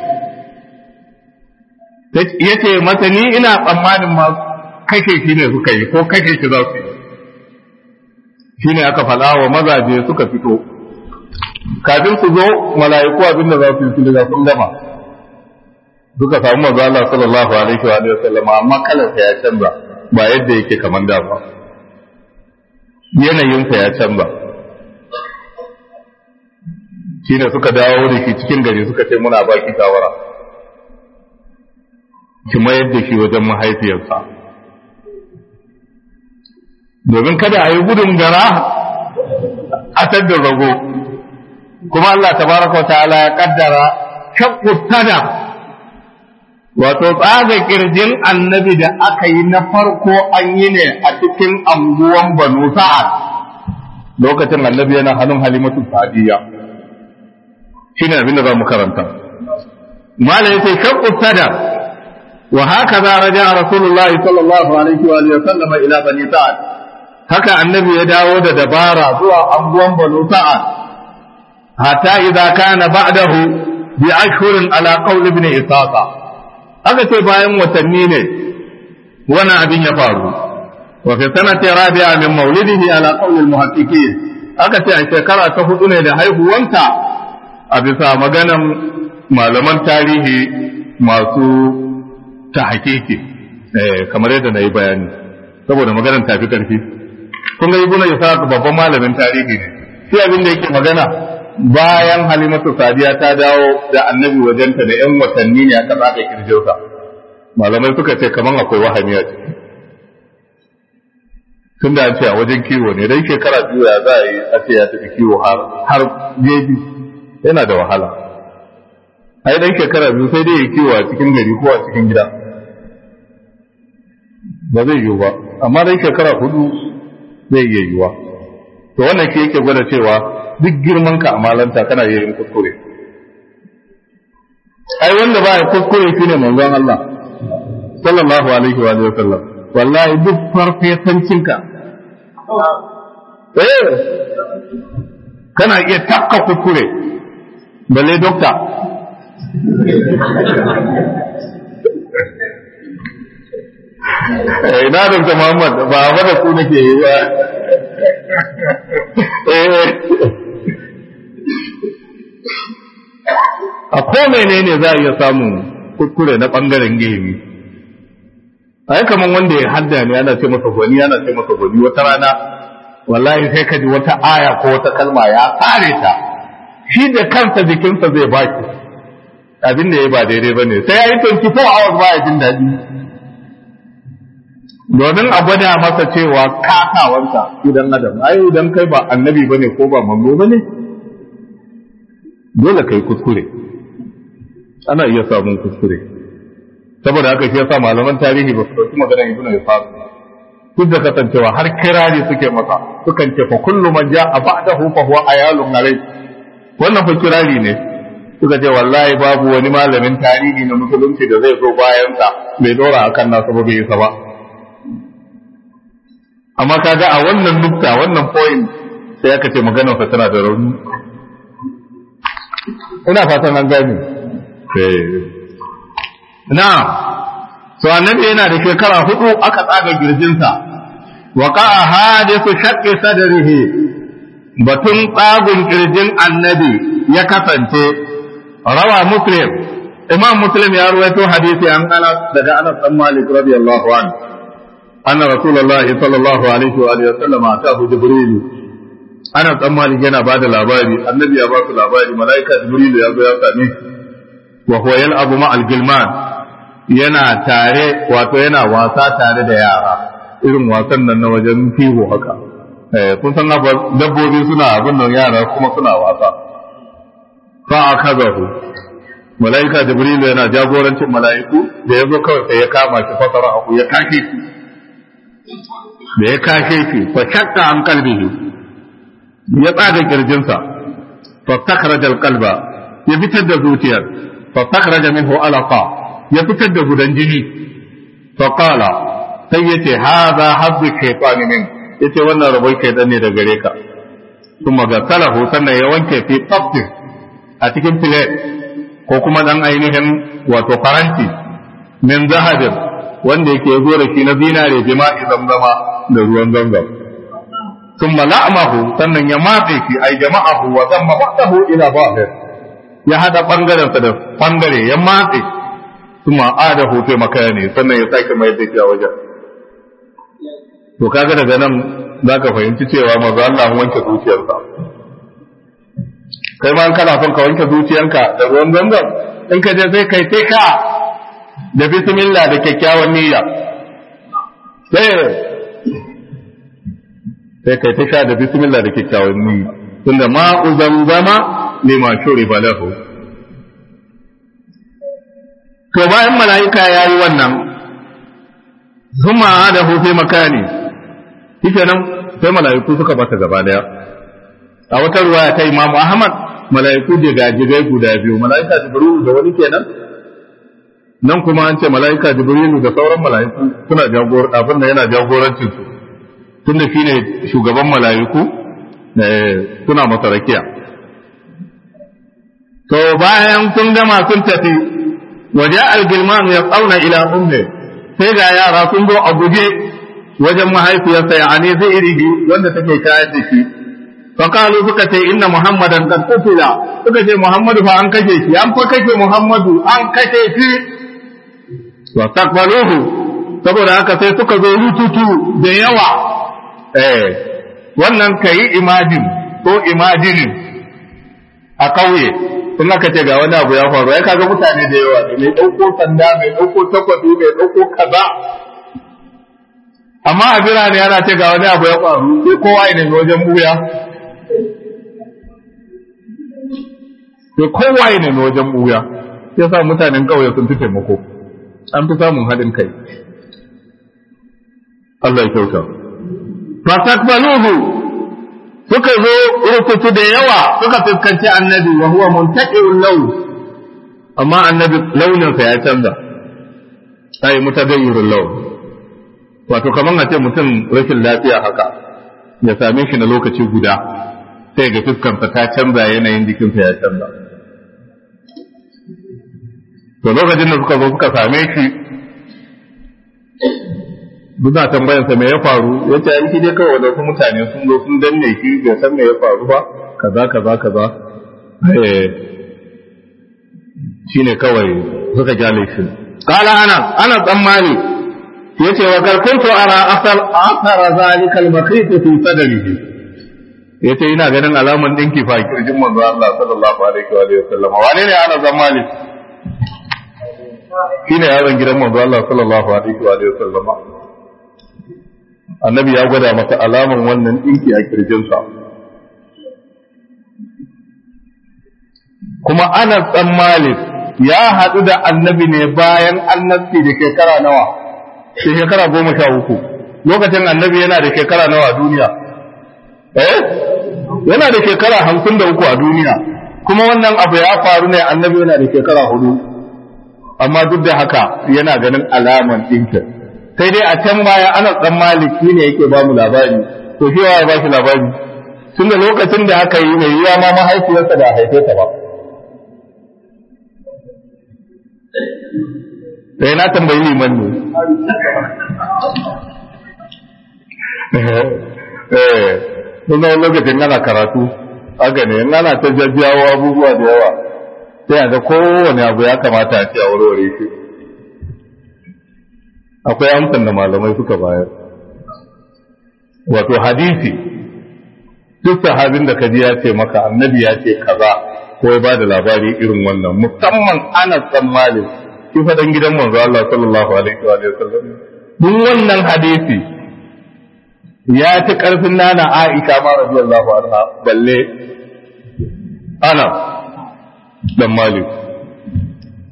ya ce mata ni ina tsammanin ma kashe shi ne suka yi ko kashe shi za su yi shi ne aka faɗa wa mazaje suka fito kafin su zo mala'iku abinda za su yi su daga sun gama duka samu maza Allah sallallahu alaihi wa sallama amma kalarsa ya canza ba yadda yake kamar da ba yanayinsa ya canza shi ne suka dawo da shi cikin gari suka ce muna baki shawara ki mayar da shi wajen mahaifiyarsa domin kada a yi gudun gara a tadda rago kuma Allah tabaraka ta'ala ya kaddara shakku tada wato tsaga kirjin annabi da aka yi na farko an yi ne a cikin anguwan Banu Sa'ad lokacin annabi yana hannun Halimatu Sa'diyya shine abin da zamu karanta mala yace shakku tada wa hakaza raja rasulullahi sallallahu alaihi wa sallam ila Bani Sa'ad haka annabi ya dawo da dabara zuwa anguwan Banu Sa'ad hatta idza kana ba'dahu bi ashhurin ala qawl ibn Isaqa aka ce bayan watanni ne wannan abin ya faru wa fi sanati rabi'a min maulidihi ala qawl al-muhaqqiqin aka ce a shekara ta hudu ne da haihuwanta a bisa maganan malaman tarihi masu tahqiqi eh kamar yadda nayi bayani saboda maganan tafi karfi kun ga ibnu Ishaq babban malamin tarihi ne sai abin da yake magana bayan Halimatu Sadiya ta dawo da annabi wajenta da ‘yan watanni ne aka tsaga kirjinsa, malamai suka ce kaman akwai wahami a ciki. Tun da an ce a wajen kiwo ne, dai shekara biyu ya za a yi a ce ya tafi kiwo har jeji yana da wahala. Ai dan shekara biyu sai dai ya kiwo a cikin gari ko a cikin gida. Ba zai yiwu ba, amma dai shekara hudu zai iya yiwuwa. To wannan ke yake gwada cewa duk girman ka a malanta kana iya yin kuskure ai wanda ba ya kuskure shine manzon Allah sallallahu alaihi wa sallam wallahi duk farfesancin ka eh kana iya takka kuskure balle dokta eh na da Muhammad ba ba da ku nake yi ba eh a ko menene za a iya samun kuskure na bangaren gemi ai kaman wanda ya hadda ne ana ce masa gwani ana ce masa gwani wata rana wallahi sai ka ji wata aya ko wata kalma ya tsare ta shi da kansa jikinsa zai baki abin da ya ba daidai bane sai ya yi twenty-four hours ba ya jin daɗi domin a gwada masa cewa kasawarsa idan adam ai idan kai ba annabi bane ko ba manzo bane dole kai kuskure ana iya samun kuskure saboda haka shi yasa malaman tarihi ba su dauki maganar ibnu Ishaq duk da kasancewa har kirari suke masa sukan ce fa kullu man ja'a ba'dahu fa huwa ayalun alai wannan fa kirari ne suka ce wallahi babu wani malamin tarihi na musulunci da zai zo bayan sa bai dora akan nasa ba bai isa ba amma kaga a wannan nukta wannan point sai aka ce maganar sa tana da rauni ina fatan an gane na so annabi yana da shekara hudu aka tsaga girjinsa wa qa'a hadithu shaqqi sadrihi batun tsagun girjin annabi ya kasance rawa muslim imam muslim ya ruwaito hadisi an Anas daga Anas bin Malik radiyallahu anhu anna rasulullahi sallallahu alaihi wa alihi wasallam atahu jibril Anas bin Malik yana bada labari annabi ya ba su labari malaika jibril ya zo ya same wa huwa yal'abu ma'al gilman yana tare wato yana wasa tare da yara irin wasan nan na wajen fiho haka eh kun san dabbobi suna abin nan yara kuma suna wasa fa akazahu malaika jibril yana jagorancin malaiku da yazo kawai sai ya kama shi fasara aku ya kake shi da ya kashe shi fa shakka an kalbihi ya tsaga kirjinsa fa takhraja alqalba ya fitar da zuciyar fa takhraja minhu alaqa ya fitar da gudan jini fa qala sai yace hadha hazzu shaytani min yace wannan rabai shaytan ne da gare ka kuma ga salahu sannan ya wanke fi tafsir a cikin filet ko kuma dan ainihin wato faranti min zahabin wanda yake zo da shi na zinare jima'i zamzama da ruwan zamzam thumma la'amahu sannan ya matse shi ai jama'ahu wa zamma ba'dahu ila ba'd ya hada bangaren sa da bangare ya matse thumma adahu fi makani sannan ya sake mai da shi a wajen to kaga daga nan zaka fahimci cewa manzo Allah wanke zuciyarsa kai ma kana son ka wanke zuciyanka da ruwan zamzam in ka je sai kai sai ka da bismillah da kyakkyawan niyya sai sai kai ta sha da bismillah da kyakkyawan niyya tunda ma'u zamzama lima shuriba lahu to bayan mala'ika yayi wannan zuma da hu fi makani shikenan sai mala'iku suka bata gaba daya a wata ruwaya ta Imam Ahmad mala'iku da gajigai guda biyu mala'ika Jibril da wani kenan nan kuma an ce mala'ika Jibril da sauran mala'iku suna jagor abin da yana jagorancin su tunda shine shugaban mala'iku suna masa rakiya to bayan sun gama sun tafi waje al-gilman ya tsauna ila umme sai ga yara sun zo a guje wajen mahaifiyarsa ya ane zai iri wanda take kayar da shi فقالوا suka ce inna muhammadan qad qutila suka ce muhammadu fa an kashe shi an fa kashe muhammadu an kashe shi wa taqbaluhu saboda haka sai suka zo rututu da yawa eh wannan kai imagine ko imagine a kauye in aka ce ga wani abu ya faru ai kaga mutane da yawa ne mai dauko sanda mai dauko takwabi mai dauko kaza amma a birane yana ce ga wani abu ya faru sai kowa ne wajen buya sai kowa ya nemi wajen buya ya sa mutanen ƙauye sun fi taimako an fi samun haɗin kai Allah ya kyauta fasakbaluhu suka zo rukutu da yawa suka fuskanci annabi wa huwa muntaqiul lawn amma annabi launinsa ya canza sai mutagayyirul lawn wato kaman a ce mutum rashin lafiya haka ya same shi na lokaci guda sai ga fuskarsa ta canza yanayin jikinsa ya canza to lokacin da suka zo suka same shi duna tambayarsa me ya faru ya ce an shi dai kawai wadansu mutane sun zo sun danne shi bai san me ya faru ba kaza kaza kaza shi ne kawai suka gyale shi kala ana ana tsammani ya ce wa karkuntu ara asal asara zalikal makhitu fi sadrihi ya ce ina ganin alaman dinki fa kirjin manzo Allah sallallahu alaihi wa sallam wane ne ana tsammani shine yaron gidan manzo Allah sallallahu alaihi wa sallam annabi ya gwada masa alaman wannan dinki a kirjinsa kuma ana tsammani ya haɗu da annabi ne bayan annabci da shekara nawa da shekara goma sha uku lokacin annabi yana da shekara nawa a duniya eh yana da shekara hamsin da uku a duniya kuma wannan abu ya faru ne annabi yana da shekara hudu amma duk da haka yana ganin alaman ɗinkin sai dai a can baya ana tsan maliki ne yake ba mu labari to shi ya ba shi labari tun da lokacin da aka yi mai yiwa ma mahaifiyarsa da haife ta ba sai na tambayi liman ne eh kuma lokacin ana karatu haka ne in ana ta jajjawo abubuwa da yawa sai a ga kowane abu ya kamata a ce a warware shi akwai amsan da malamai suka bayar wato hadisi duk sahabin da kaji ya ce maka annabi ya ce kaza ko ya bada labari irin wannan musamman ana tsammalin shi fadan gidan manzo Allah sallallahu alaihi wa sallam duk wannan hadisi ya ci karfin nana Aisha ma radiyallahu anha balle ana dan Malik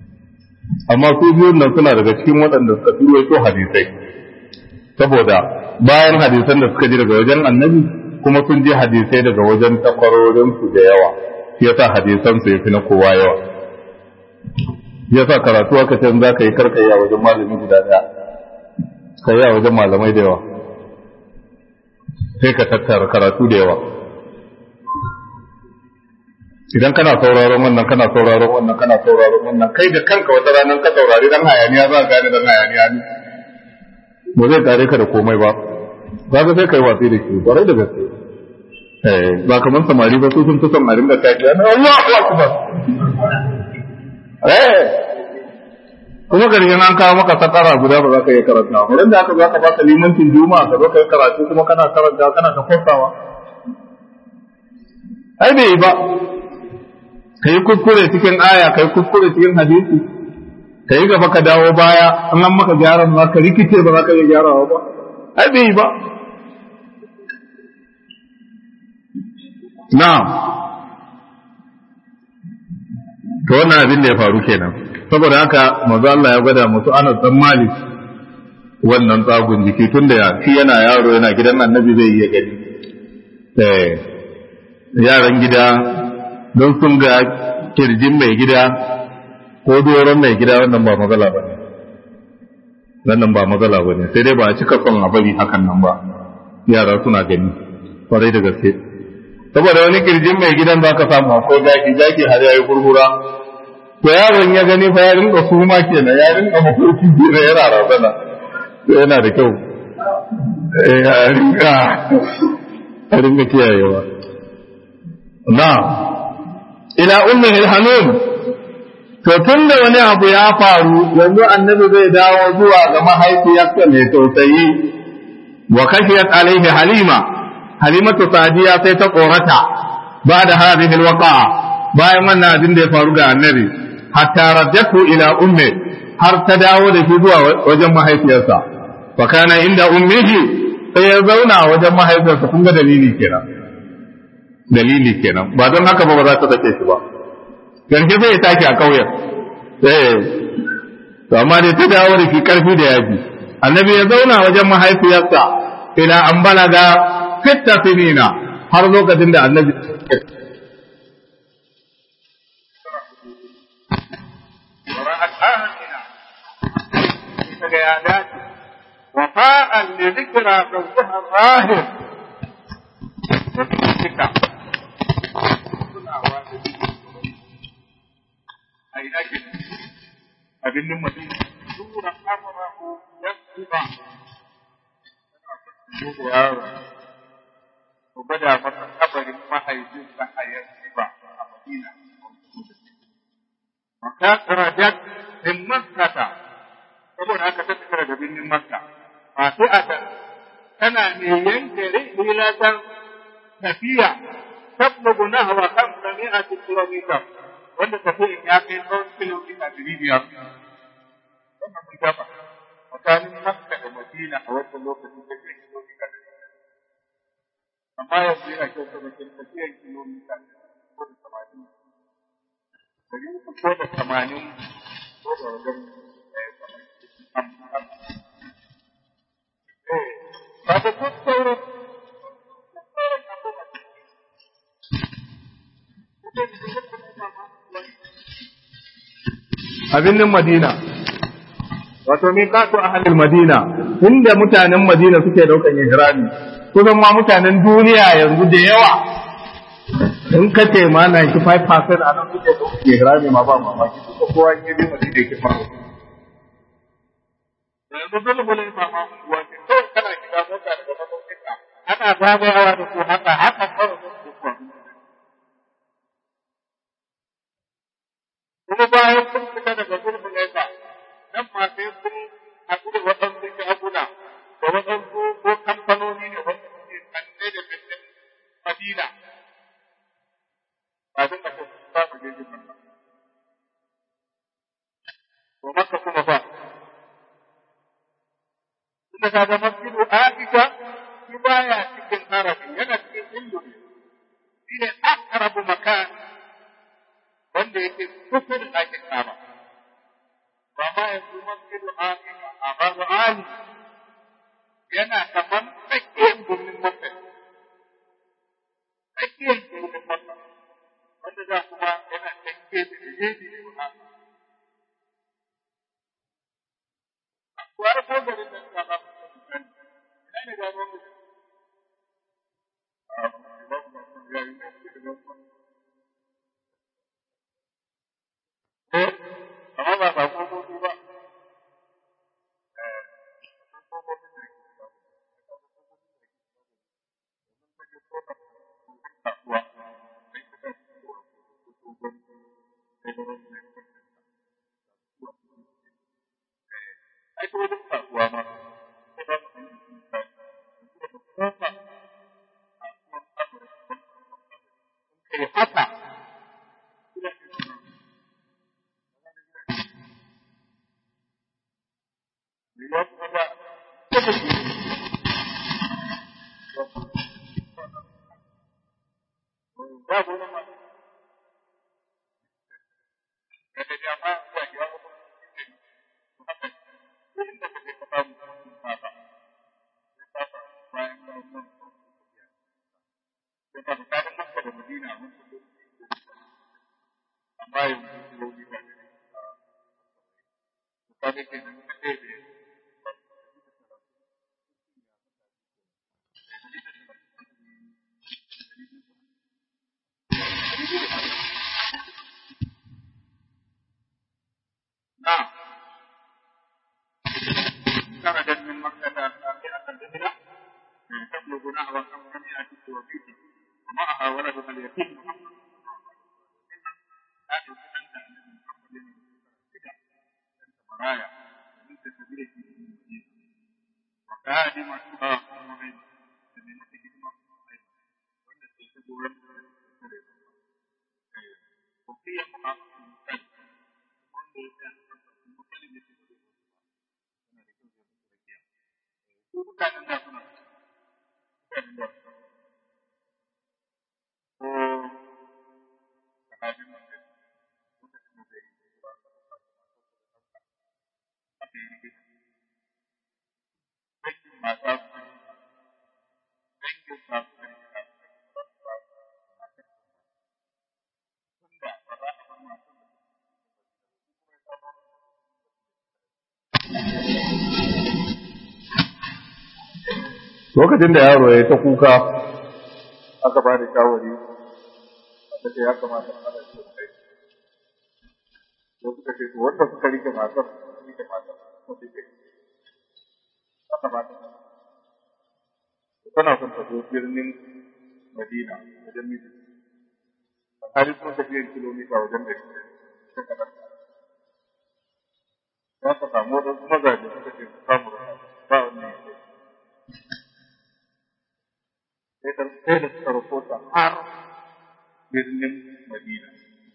amma su biyun nan suna daga cikin waɗanda suka turo hadisai saboda bayan hadisan da suka ji daga wajen annabi kuma sun ji hadisai daga wajen takwarorinsu da yawa shi yasa hadisan su yafi na kowa yawa yasa karatu aka ce za ka yi karkai a wajen malami guda daya kai a wajen malamai da yawa sai ka tattara karatu da yawa idan kana sauraron wannan kana sauraron wannan kana sauraron wannan kai da kanka wata ranar ka saurari dan hayaniya za ka gane dan hayaniya ne ba zai kare ka da komai ba za ka sai kai watsi da shi kwarai da gaske eh ba kamar samari ba su sun fi son a ringa kai da Allahu akbar eh kuma gari an kawo maka sakara guda ba za ka yi karanta ba da aka za ka baka limancin juma'a ka zo ka yi karatu kuma kana karanta kana ta kosawa ai bai ba ka yi kuskure cikin aya ka yi kuskure cikin hadisi ka yi gaba ka dawo baya an an maka gyaran ma ka rikice ba za ka yi gyarawa ba ai bai ba na to wannan abin da ya faru kenan saboda haka manzo Allah ya gwada musu Anas dan Malik wannan tsagun jiki tunda ya shi yana yaro yana gidan Annabi zai iya gani eh yaran gida don sun ga kirjin mai gida ko doron mai gida wannan ba matsala ba ne wannan ba matsala ba ne sai dai ba a cika son a bari hakan nan ba yara suna gani kwarai da gaske saboda wani kirjin mai gidan za ka samu akwai zaki zaki har yayi kurkura to yaron ya gani fa ya rinka suma kenan ya rinka mafarki da yana razana to yana da kyau eh ya rinka a rinka kiyayewa na ila ummihi al-hanun to tunda wani abu ya faru yanzu annabi zai dawo zuwa ga mahaifiyarsa mai tausayi wa kashiyat alaihi halima halimatu sadiya sai ta korata ba da hadhihi al-waqa bayan wannan abin da ya faru ga annabi hatta rajatu ila ummi har ta dawo da shi zuwa wajen mahaifiyarsa fa kana inda ummihi sai ya zauna wajen mahaifiyarsa kun ga dalili kenan dalili kenan ba don haka ba ba za ta sake shi ba garke sai ya tashi a kauyen eh to amma dai ta dawo da shi karfi da yaji annabi ya zauna wajen mahaifiyarsa ila an balaga fitta sinina har lokacin da annabi وفاء لذكرى زوجها الظاهر أي أجل أبن المدينة دور أمره يكتبا وبدأ فتح قبر ما هيجوز لها يكتبا المدينة وكثرت من مكة saboda haka ta tafi daga birnin Makka masu atan tana mai yanke rilatan tafiya tablugu nahwa khamsami'ati kilomita wanda tafiyan ya kai tsawon kilomita ɗari biyar wannan mun gaba tsakanin Makka da Madina a wannan lokacin da ke kilomita amma yanzu yana kyau ta bakin tafiyan kilomita ko da tamanin dari uku ko da tamanin ko da wajen Pada tutur abin Madina wato miqatu ahlil Madina inda mutanen Madina suke daukan ihrami kusan ma mutanen duniya yanzu da yawa in ka ce ma ninety-five percent a nan suke daukan ihrami ma ba mamaki ko kowa ne bi Madina yake fara yanzu dole bole ba ma unguwa ce to kana gida mota daga masaukin ka ana zagayawa da su haka haka kawai su su kuma bayan sun fita daga gurbin laifa nan ma sai sun haɗu da waɗansu shaguna da waɗansu ko kamfanoni ne wanda suke kanne da birnin Madina kafin da kuma ba su je jin Makka. To Makka kuma ba Tunda kaga masjidu Aisha shi baya cikin harafi yana cikin hindu ne shi ne aqrabu makan wanda yake kusa da ɗakin Kaaba ba ma yanzu masjidu Aisha a babu ali yana kaman ai ko duk kasuwa ma kai haka lokacin da yaro ya ta kuka aka ba da shawari aka ce ya kamata a hada shi kai ko suka ce to wanda suka rike matar rike matar ko dike aka ba ta tana son ta zo birnin Madina wajen miji a hari ko tafiyar kilomita wajen da shi ta kada za ka samu wadansu mazaje suka ce su samu ba wani sai da suka rufota har birnin Madina.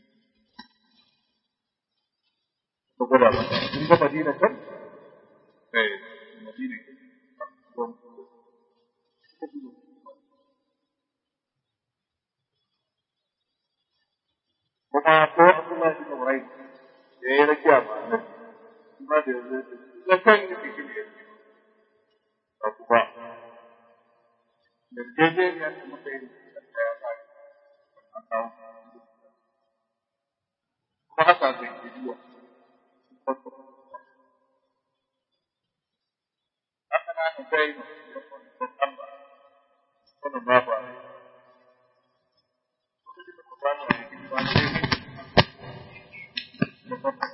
Ka gwada ba, sun ga Madina kan? Eh, Madina kan. Kuma ko Abdullahi bin Urai da ya yi rakiya ba nan, kuma da yanzu ya kan yi cikin yanzu. Ba ku ba. Yarjejeniya da muka yi da ya fari a kawo kuma haka zai ke yiwa haka na da gai da Allah wani ba ba ne lokacin da ku ba ni wani ba ne da ba ba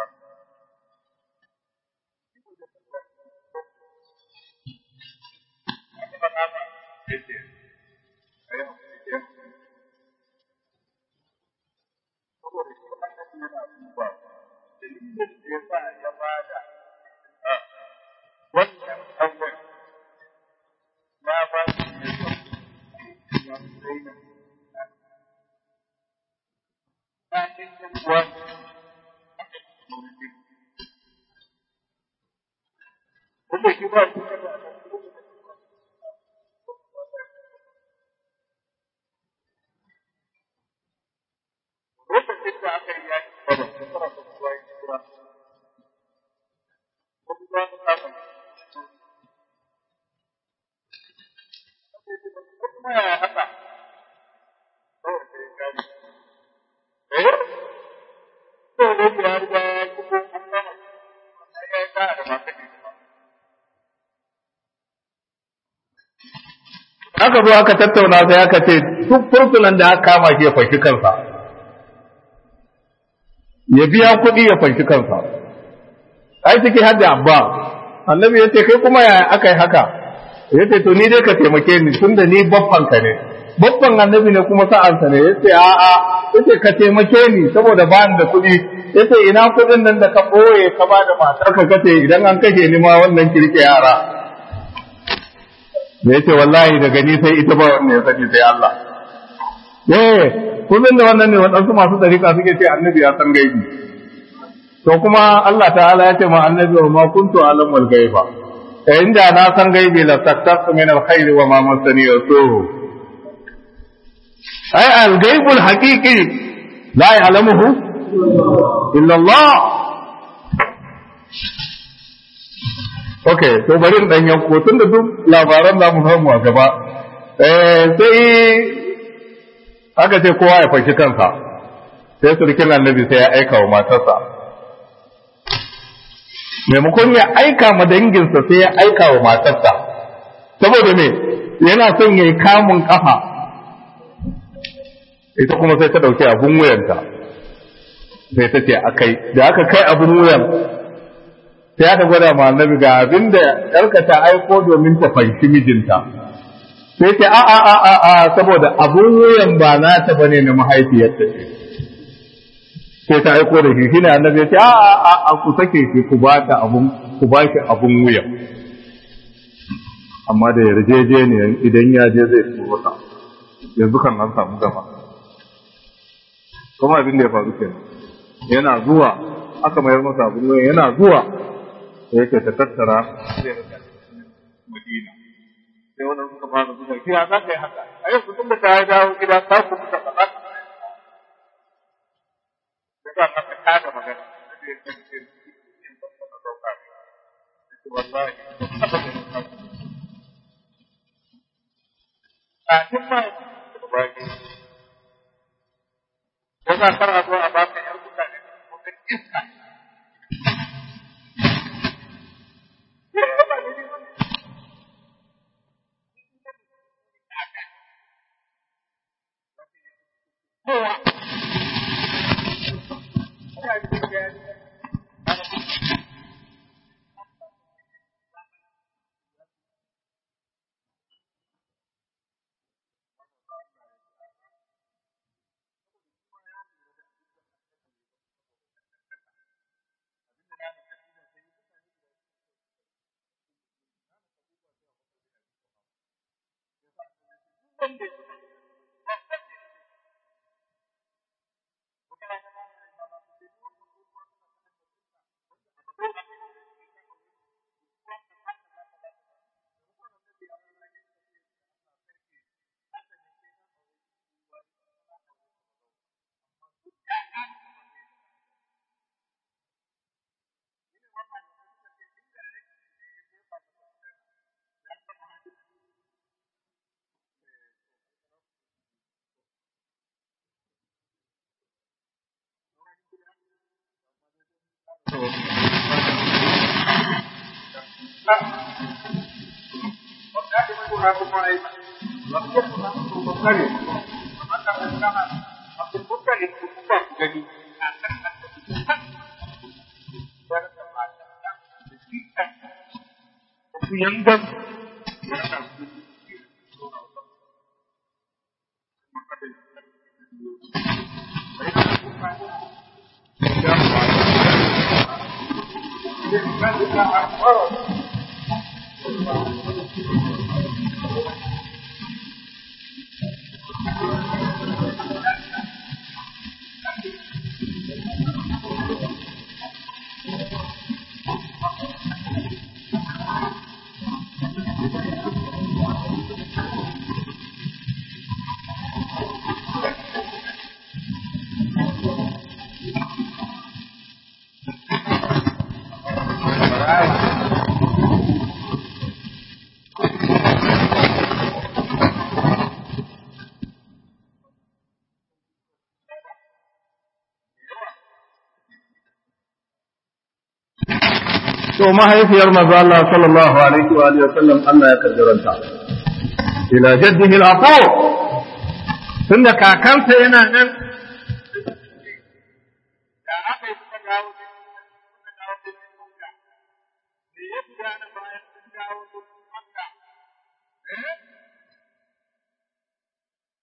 aka zo aka tattauna sai aka ce duk fursunan da aka kama shi ya fashi kansa ya biya kuɗi ya fashi kansa ai ciki hadda abba annabi ya ce kai kuma ya aka yi haka ya ce to ni dai ka taimake ni tunda ni babban ka ne babban annabi ne kuma sa'ansa ne yace a a yace ka taimake ni saboda ba ni da kuɗi yace ina kuɗin nan da ka boye ka ba da matar ka kace idan an kashe ni ma wannan kirke yara da yace wallahi daga ni sai ita ba wannan ya sani sai Allah eh kullun da wannan ne wadansu masu dariƙa suke ce annabi ya san gaibi to kuma Allah ta'ala ya ce ma annabi wa ma kuntu alamul gaiba eh inda na san gaibi la taktaqtu min alkhair wa ma masani yasu ay al-ghaibul haqiqi la ya'lamuhu illa Allah. Okay, to bari in dan yanko tunda duk labaran da mu samu a gaba eh sai aka ce kowa ya fashi kansa sai surkin annabi sai ya aika wa matarsa maimakon ya aika ma danginsa sai ya aika wa matarsa saboda me yana son yayi kamun kafa ita kuma sai ta dauki abun wuyanta sai ta ce akai da aka kai abun wuyan sai aka gwada ma annabi ga abinda yarka ta aiko domin ta fanshi mijinta sai ce a a a a a saboda abun wuyan ba na ta bane na mahaifiyarta ce sai ta aiko da shi shine annabi ya ce a a a ku sake shi ku ba ta abun ku ba shi abun wuyan amma da yarjejeniyan idan ya je zai turo ta yanzu kan an samu gaba kuma abin da ya faru kenan yana zuwa aka mayar masa abun wuyan yana zuwa sai yake ta tattara sai ya Madina sai wannan suka fara zuwa ki ya zaka yi haka a yau tun da ta dawo gida ta ku ta faɗa da ka ka ta da magana sai ya ce in ba ta dauka sai wallahi a tun ma ba ki ko ka fara zuwa a baka yar mutane ko ka iska to mahaifiyar manzo Allah sallallahu alaihi wa alihi wasallam Allah ya kaddaranta ila jaddihi al-aqu tunda kakansa yana nan da aka yi suka dawo suka dawo da Makka ne ya gudana bayan sun dawo da Makka eh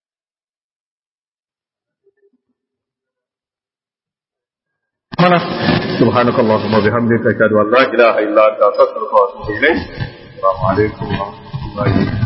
mana subhanakallahumma bihamdika ashhadu an la ilaha illa anta astaghfiruka wa atubu ilayk assalamu alaikum wa rahmatullahi